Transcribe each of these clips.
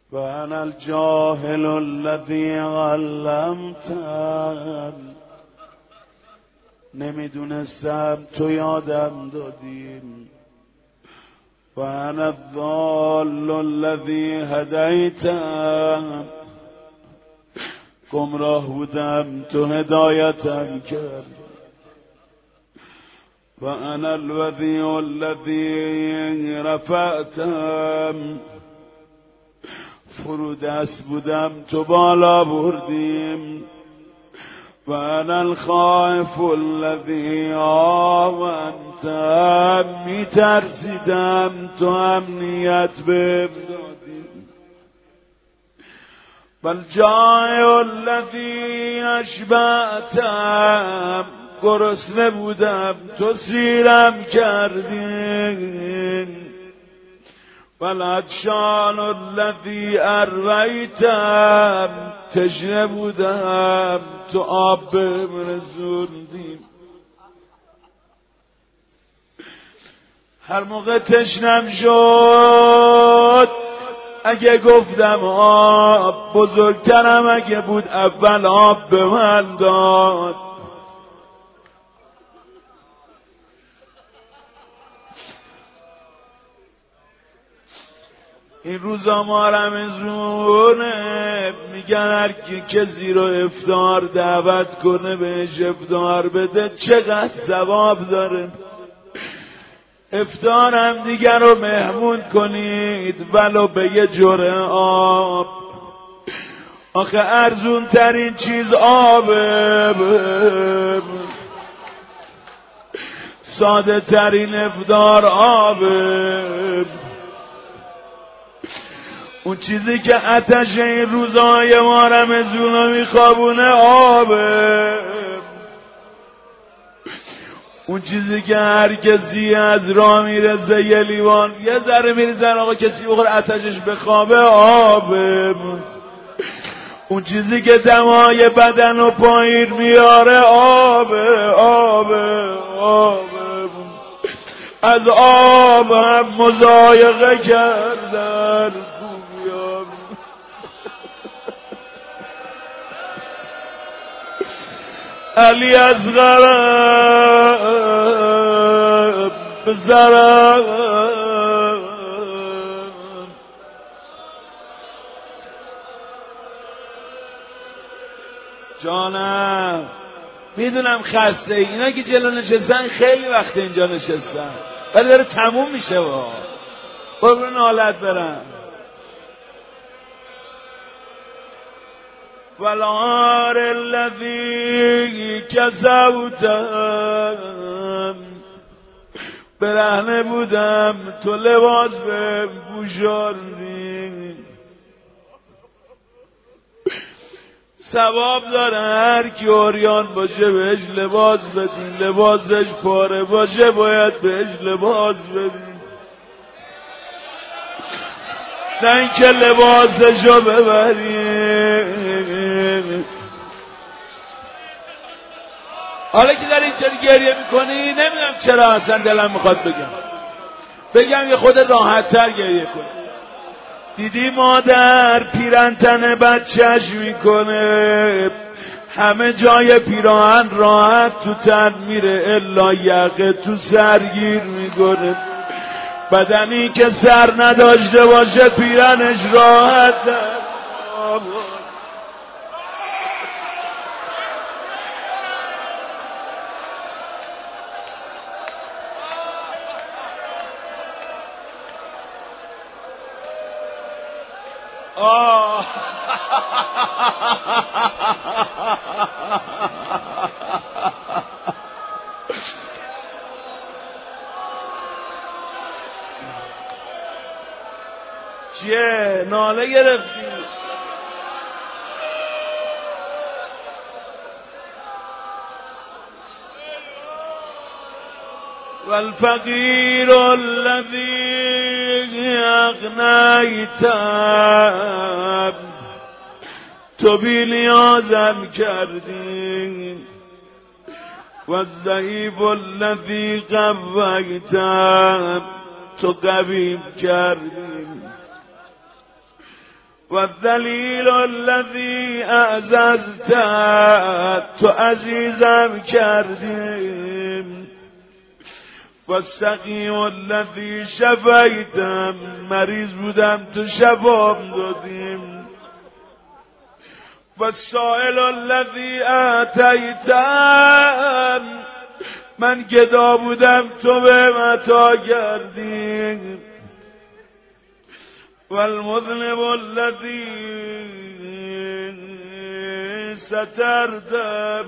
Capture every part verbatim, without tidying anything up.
و انا الجاهل الذي علمتم، نمیدونستم تو یادم دادیم. و انا الضال الذي هدیتم، گمراه بودم تو هدایتم کرد. و انا الوذی الذی رفعتم، فرودست بودم تو بالا بردیم. و انا الخائف الذی آمنتم، میترسیدم تو امنیت بهم دادی. و الجائع الذی اشبعتم، گرسنه بودم تو سیرم کردی. و العطشان الذی ارویتم، تشنه بودم تو آب بهم رسوندی. هر موقع تشنم شد اگه گفتم آب، بزرگترم اگه بود اول آب به من داد. این روزا ما رمضونه، میگن هر کی کسی رو افطار دعوت کنه بهش افطار بده چقدر ثواب داره. افطار هم دیگر رو مهمون کنید ولو به یه جرعه آب. آخه ارزون ترین چیز آبه، ساده ترین افطار آبه. اون چیزی که آتش این روزای ما رمضون میخوابونه آبه. اون چیزی که هر کسی از راه میرسه یه لیوان یه ذره میریزن آقا کسی بخور آتشش بخوابه آبه. اون چیزی که دمای بدن و پایین میاره آبه آبه آبه. از آب هم مضایقه کردن. علی اصغر بزرم جانم، میدونم خسته ای. اینا که جلو نشستن خیلی وقت اینجا نشستن ولی داره تموم میشه. با قربون حالت برم. والعار الذی کسوتم، برهنه بودم تو لباس بهم پوشاندی. ثواب داره هر کی عریان باشه بهش لباس بدین، لباسش پاره باشه باید بهش لباس بدین، نه اینکه لباسشو ببرین. حالا که در اینطوری گریه میکنی نمیدونم چرا اصلا دلم میخواد بگم بگم یه خود راحت تر گریه کن. دیدی مادر پیرنتن بچهش میکنه، همه جای پیراهن راحت تو تن میره الا یقه تو سرگیر میکنه. بدنی که سر نداشته باشه پیرنش راحت در آه چیه ناله گرفتی؟ والفقیر الذی اغنیتم، تو بی نیازم کردی. والضعیف الذی قویتم، تو قویم کردی. و الذلیل الذی اعززت، تو عزیزم کردیم. و السقیم الذی شفیتم، مریض بودم تو شفام دادیم. و السائل الذی اعطیتم، من گدا بودم تو به عطا کردی. و المذنب الذی سترتم،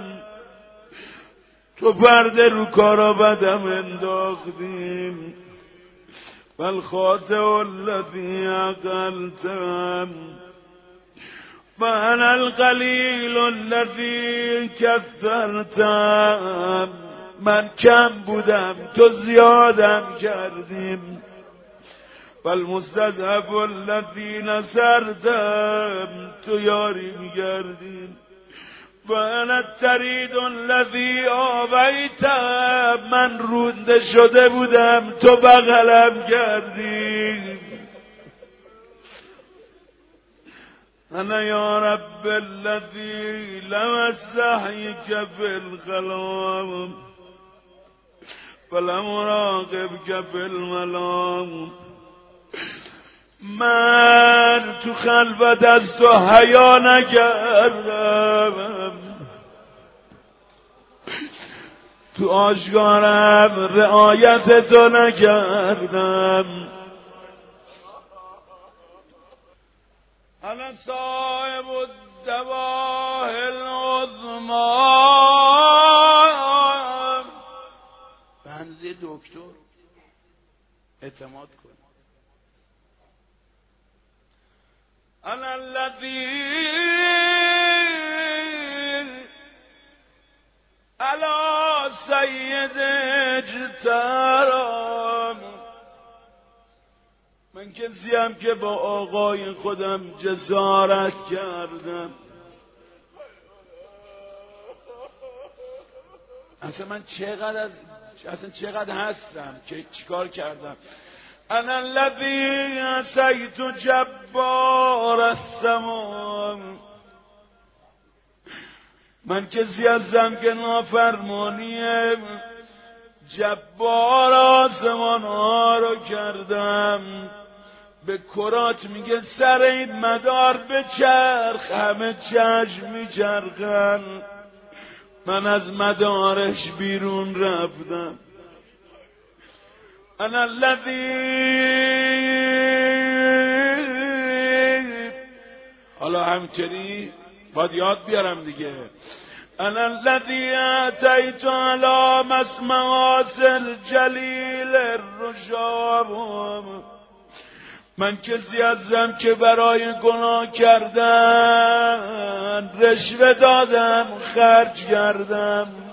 تو پرده رو کارا بدم انداختیم. و الخاطئ الذی عقلتم، و انا القلیل الذی کثرتم، من کم بودم تو زیادم کردیم. و المستضعف الذی نصرتم، تو یاری میگردیم. و انا الطرید الذی آویتم، من رونده شده بودم تو بغلم کردی. انا یا رب الذی لم استحیک فی الخلام فلم اراقبک فی المنام، من تو خلوت از تو حیا نکردم، تو آشکارم رعایت تو نکردم. انا صاحب الدواه العظمی، بنده دکتر اعتماد کن. انا الذی علی سید اجترام، من کسیم که با آقای خودم جسارت کردم. اصلا من چقدر اصلا چقدر هستم که چیکار کردم. انا الذی عصیت جبار السما، من کسی هستم که نافرمانی جبار آسمان ها رو کردم. به کرات میگه سر این مدار به چرخ، همه چشم میچرخن، من از مدارش بیرون رفتم. انا الذی، حالا همچنین باید یاد بیارم دیگه. انا الذی اعطیت علی مسمعات الجلیل الرشام، من کسی هستم که برای گناه کردن رشوه دادم، خرج کردم.